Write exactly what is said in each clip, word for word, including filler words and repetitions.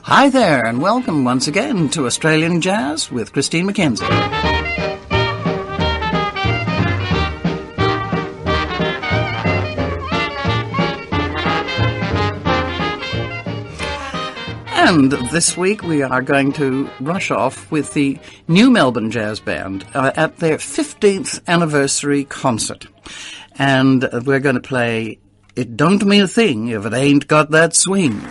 Hi there, and welcome once again to Australian Jazz with Christine McKenzie. And this week we are going to rush off with the New Melbourne Jazz Band uh, at their fifteenth anniversary concert. And we're going to play It Don't Mean a Thing If It Ain't Got That Swing.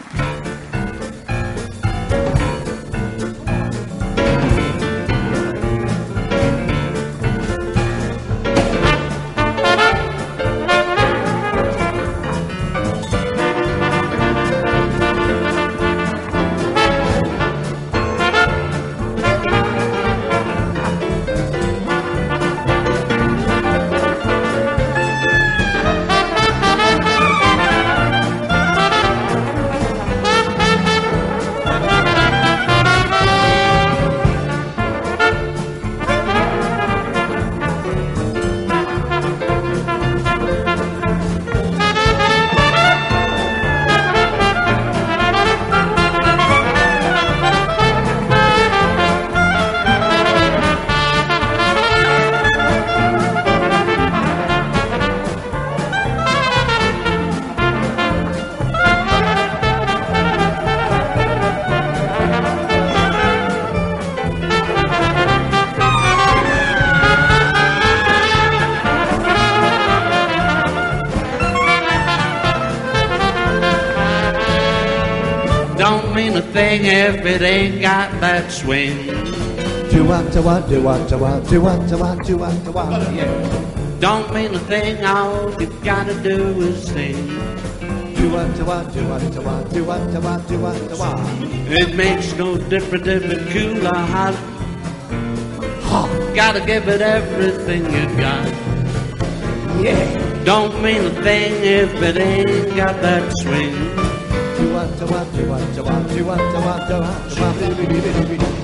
If it ain't got that swing, do what, do what, do what, do what, do what, do what, do what, do what, yeah. Don't mean a thing. All you gotta do is sing. Do what, do what, do what, do what, do what, do what, do what, do what. It makes no difference if it's cool or hot. Hot. Gotta give it everything you got. Yeah. Don't mean a thing if it ain't got that swing. Do what, do what, do what, do what, do what, do what, do what, do what.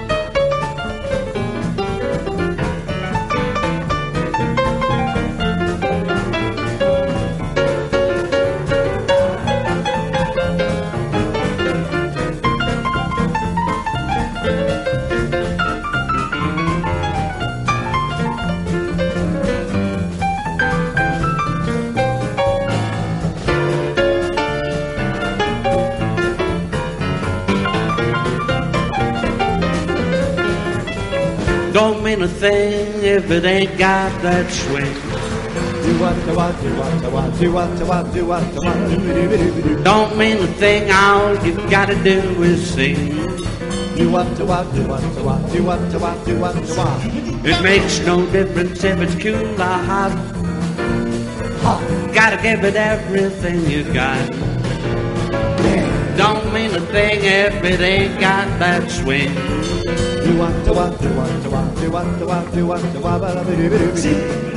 Don't mean a thing if it ain't got that swing. Do what, do what, do what, do what, do what, do what, do what, do what. Don't mean a thing. All you gotta do is sing. Do what, do what, do what, do what, do what, do what, do what, do what. It makes no difference if it's cool or hot. Hot. Gotta give it everything you got. Yeah. Don't mean a thing if it ain't got that swing. Do what, do what, do what, do what, do what, do what, do what, do what.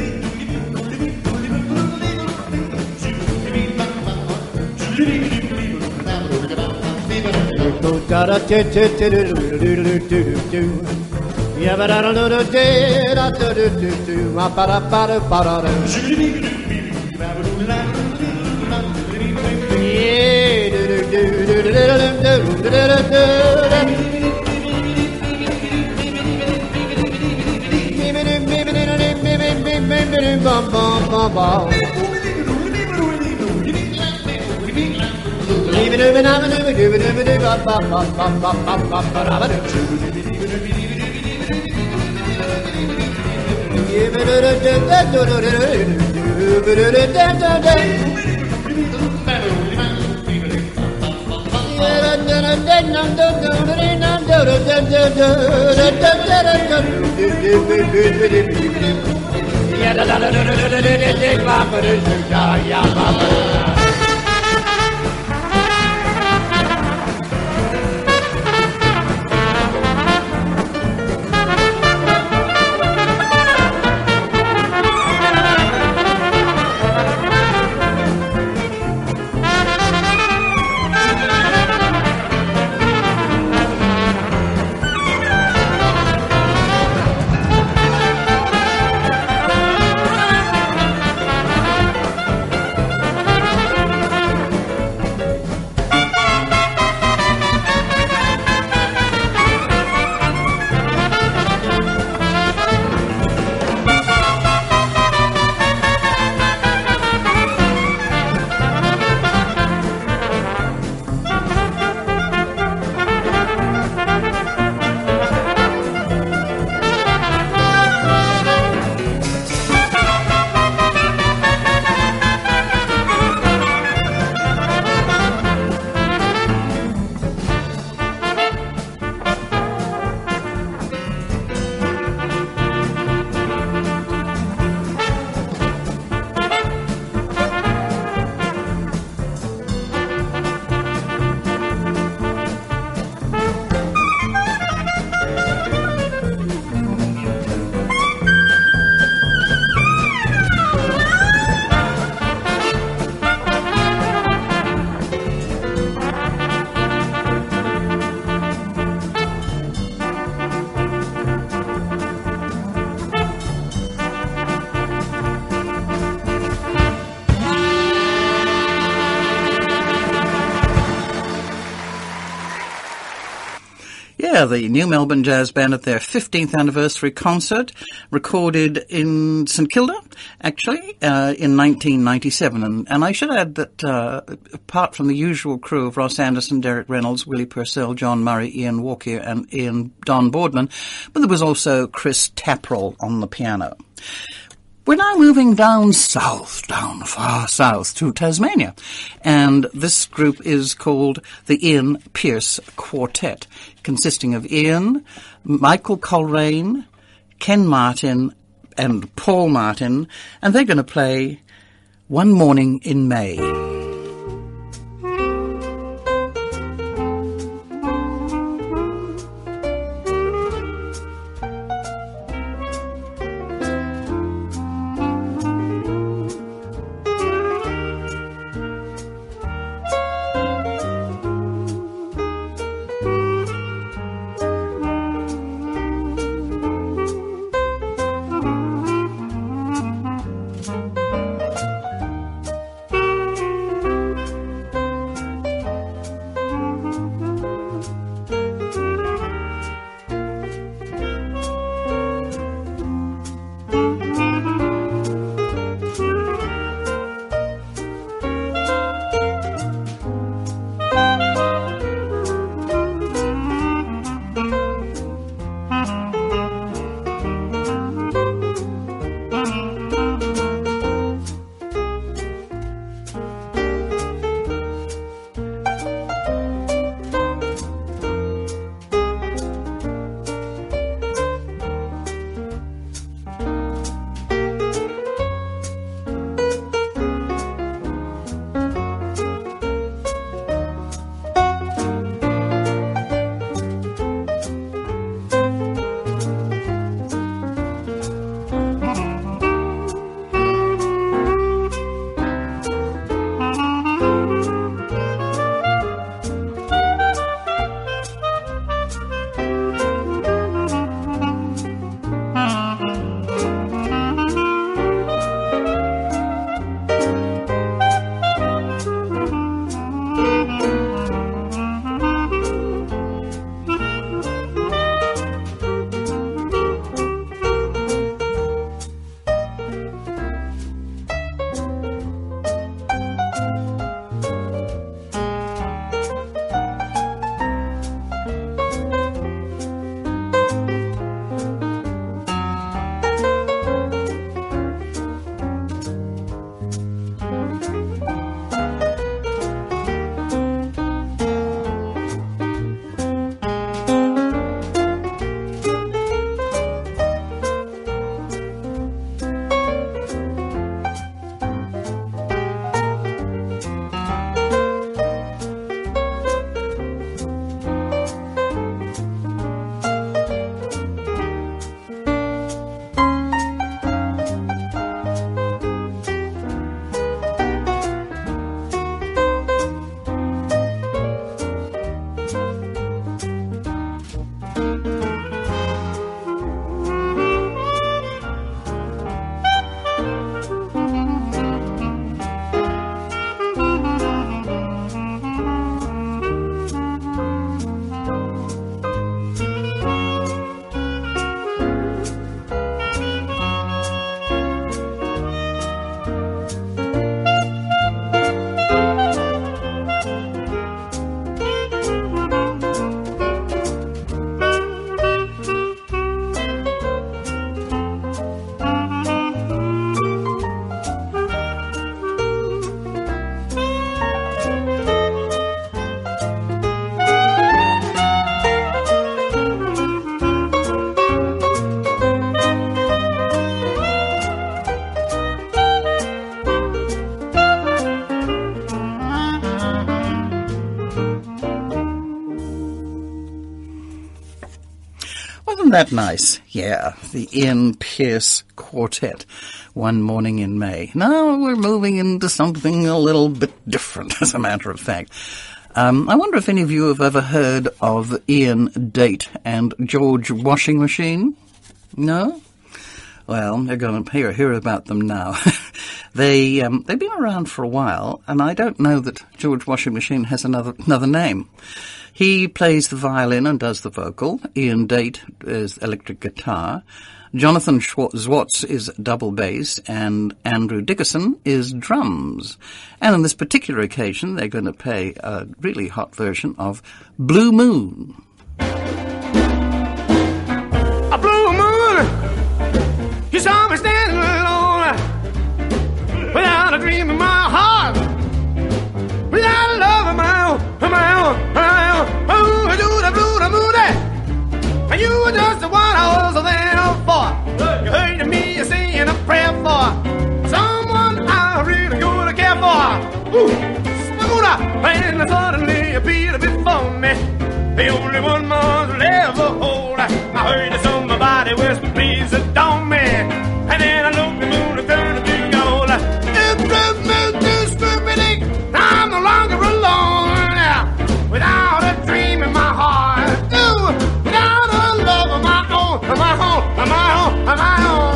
Da da da da da da da da da. Yeah, but I don't know the day. Da da da da da. Ma ba da ba da ba da da. Yeah, da da da da da da da da. Bum bum bum bum. Leave it over, I'm gonna do it, do it, do it, bum bum bum bum bum bum bum bum. Give it a da da da da da da da da da. yeah, the New Melbourne Jazz Band at their fifteenth anniversary concert, recorded in St Kilda, actually, uh, in nineteen ninety-seven. And, and I should add that uh, apart from the usual crew of Ross Anderson, Derek Reynolds, Willie Purcell, John Murray, Ian Walker and Ian Don Boardman, but there was also Chris Taprell on the piano. We're now moving down south, down far south to Tasmania. And this group is called the Ian Pearce Quartet, consisting of Ian, Michael Coleraine, Ken Martin, and Paul Martin. And they're going to play One Morning in May. Wasn't that nice? Yeah, the Ian Pearce Quartet, One Morning in May. Now we're moving into something a little bit different, as a matter of fact. Um, I wonder if any of you have ever heard of Ian Date and George Washing Machine? No? Well, you're going to hear, hear about them now. They, um, they've been around for a while, and I don't know that George Washing Machine has another, another name. He plays the violin and does the vocal. Ian Date is electric guitar. Jonathan Zwartz is double bass, and Andrew Dickerson is drums. And on this particular occasion, they're going to play a really hot version of Blue Moon. A blue moon, you saw me standing alone, without a dream in my heart, without a love of my own, of my own, of my own. Oh, I do the blue, the moon, and you were just the one I was there for. You heard me saying a prayer for someone I really gonna care for. Ooh, Smooth, and suddenly appeared before me, the only one must ever hold. I heard somebody whisper, please adore me, and then I looked the moon and turned to gold. It drove me to stupidity. I'm no longer alone, without a dream in my heart. Ooh, without a love of my own, of my own, of my own, of my own.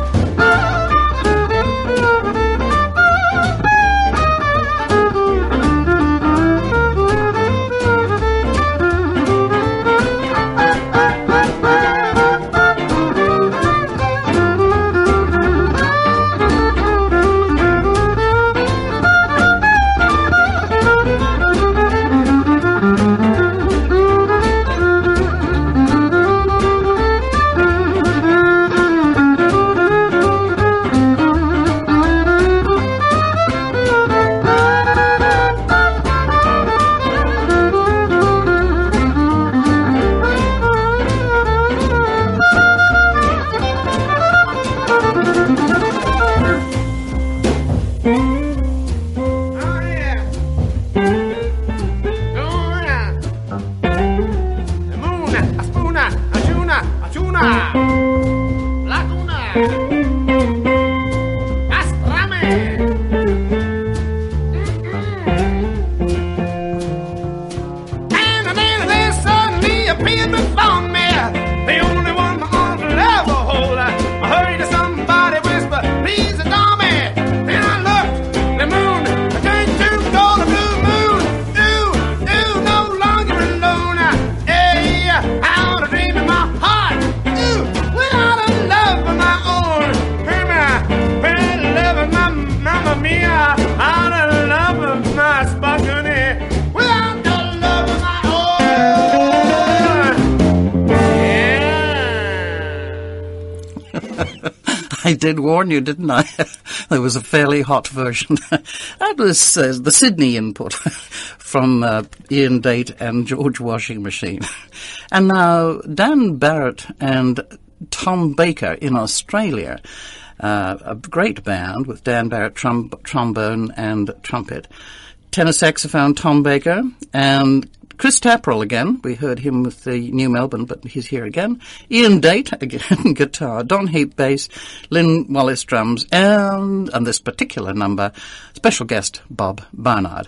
I did warn you, didn't I? There was a fairly hot version. That was uh, the Sydney input from uh, Ian Date and George Washing Machine. And now Dan Barrett and Tom Baker in Australia, uh, a great band with Dan Barrett trom- trombone and trumpet, tenor saxophone Tom Baker, and Chris Tapperell again. We heard him with the New Melbourne, but he's here again. Ian Date, again, guitar. Don Heap, bass. Lynn Wallace, drums. And on this particular number, special guest Bob Barnard.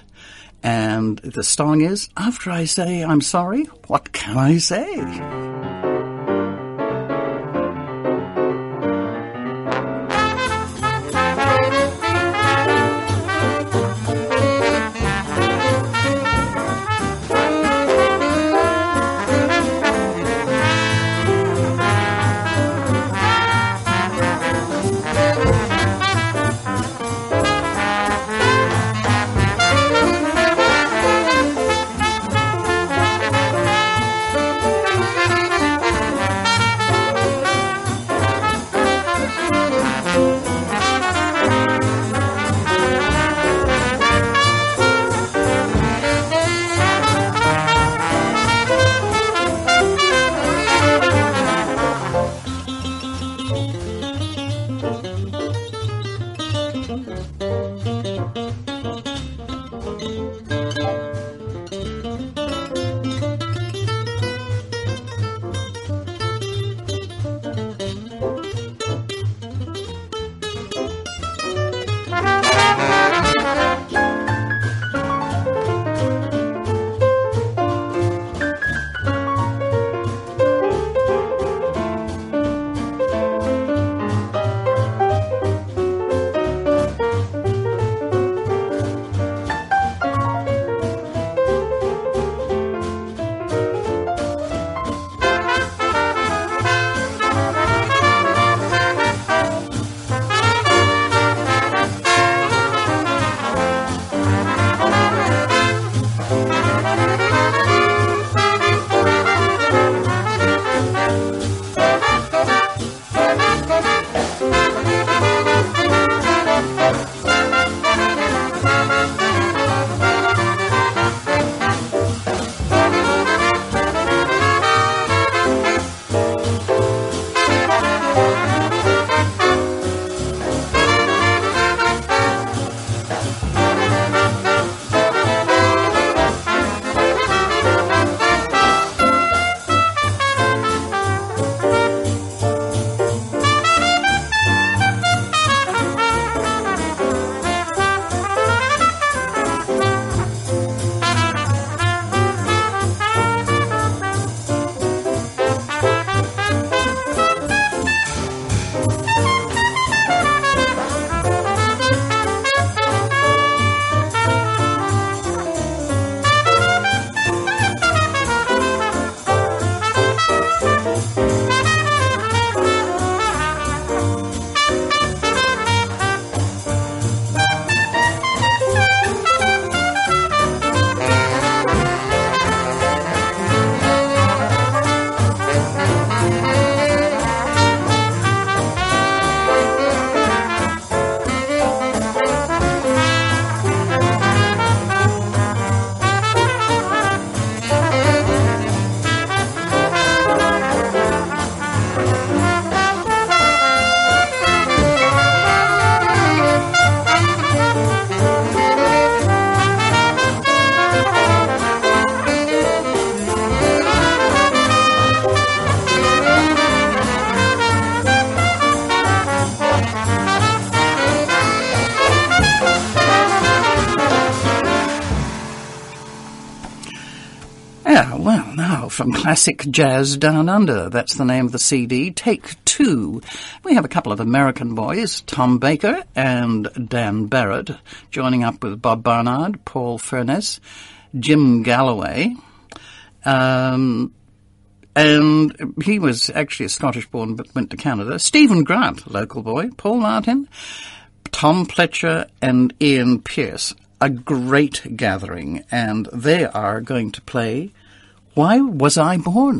And the song is, After I Say I'm Sorry, What Can I Say? Yeah, well, now from Classic Jazz Down Under, that's the name of the C D, Take Two. We have a couple of American boys, Tom Baker and Dan Barrett, joining up with Bob Barnard, Paul Furness, Jim Galloway, um, and he was actually a Scottish-born but went to Canada, Stephen Grant, local boy, Paul Martin, Tom Pletcher and Ian Pearce. A great gathering, and they are going to play Why Was I Born?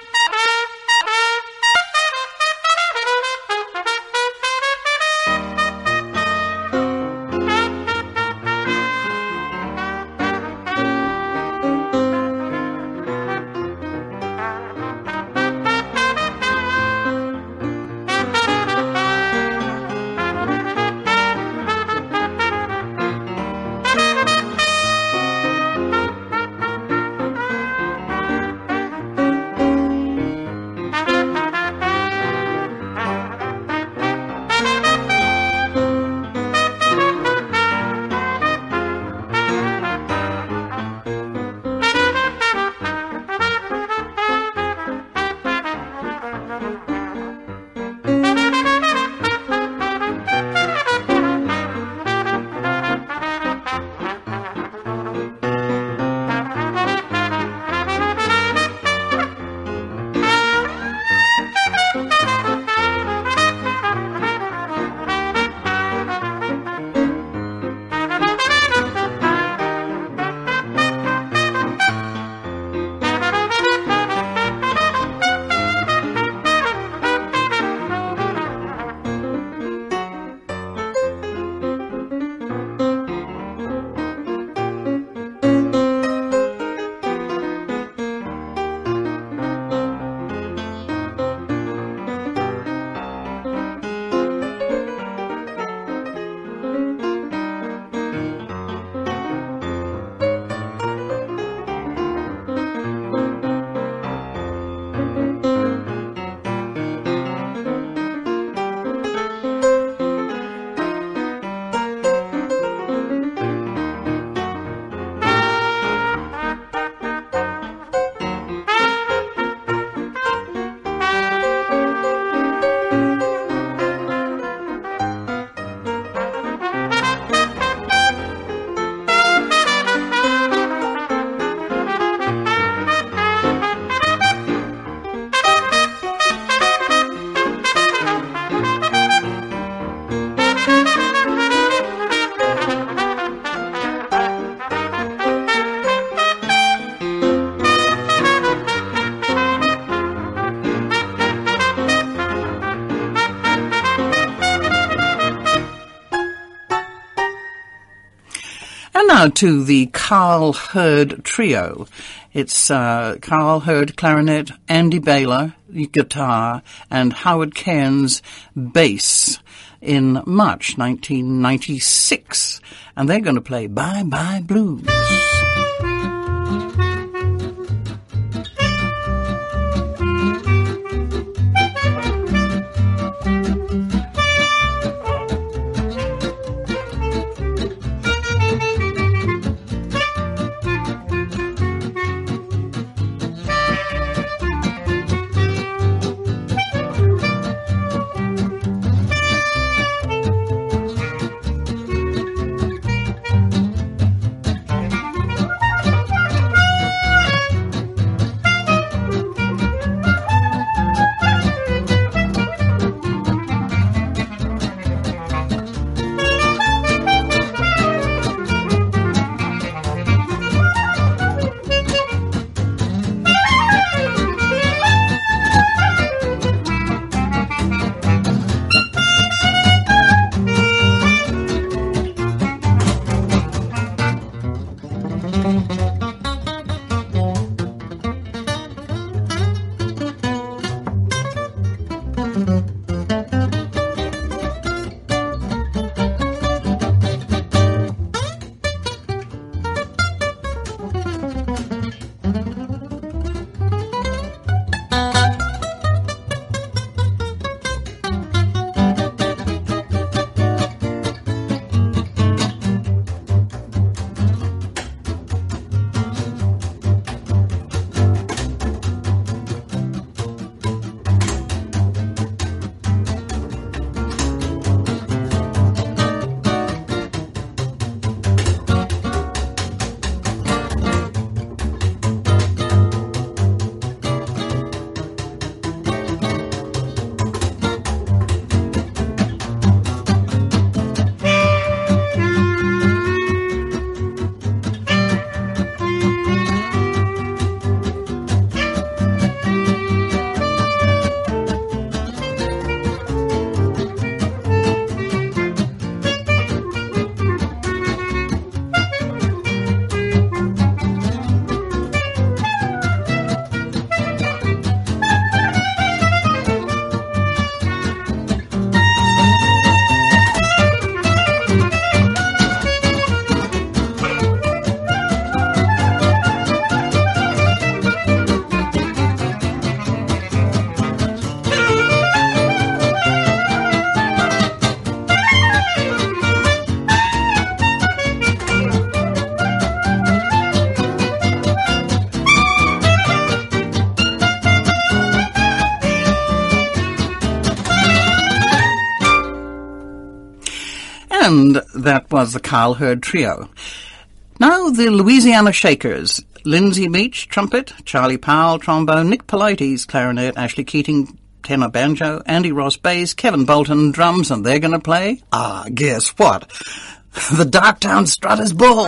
Now to the Carl Hurd Trio. It's uh, Carl Hurd clarinet, Andy Baylor guitar, and Howard Cairns bass in March nineteen ninety-six. And they're going to play Bye Bye Blues. And that was the Carl Hurd Trio. Now the Louisiana Shakers. Lindsay Beach, trumpet, Charlie Powell, trombone, Nick Polites, clarinet, Ashley Keating, tenor banjo, Andy Ross bass, Kevin Bolton drums, and they're going to play, ah, guess what? The Darktown Strutters Ball.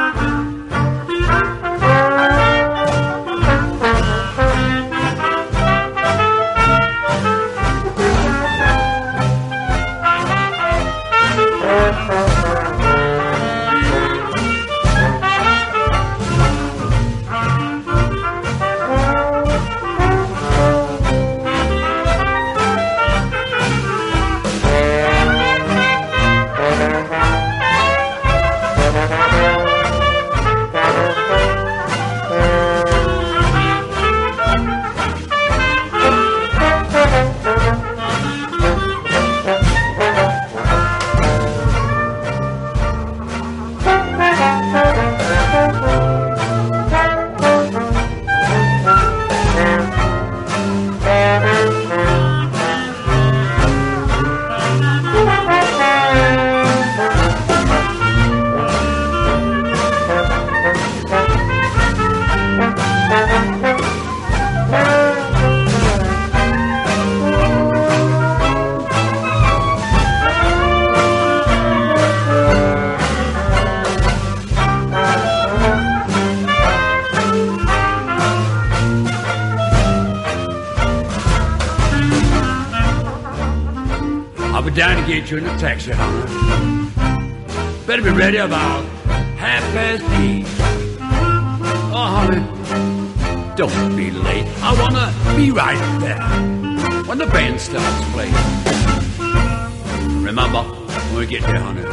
Down to get you in a taxi, honey. Better be ready about half past eight. Oh, honey, don't be late. I wanna be right there when the band starts playing. Remember, when we get there, honey,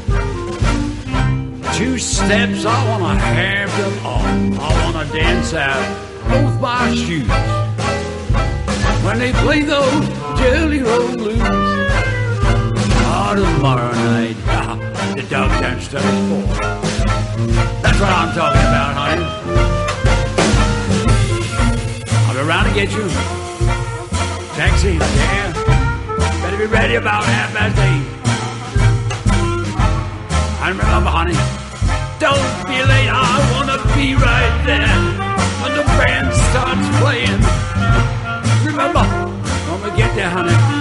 two steps, I wanna have them all. I wanna dance out both my shoes when they play those Jelly Roll Blues. Tomorrow night, the Darktown Strutters Ball. That's what I'm talking about, honey. I'll be around to get you. Taxi, yeah. Better be ready about half past eight. And remember, honey, don't be late. I wanna be right there when the band starts playing. Remember, when we get there, honey,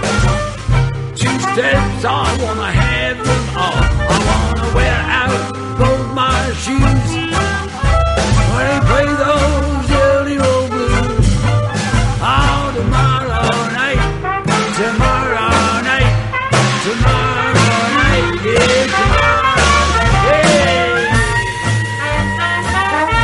steps, I wanna have them all. I wanna wear out both my shoes when they play those Jelly Roll Blues. Oh, tomorrow night, tomorrow night, tomorrow night, yeah, tomorrow night, yeah.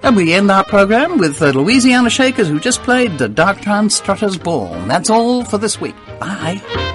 And we end our program with the Louisiana Shakers, who just played the Darktime Strutters Ball. And that's all for this week. Bye.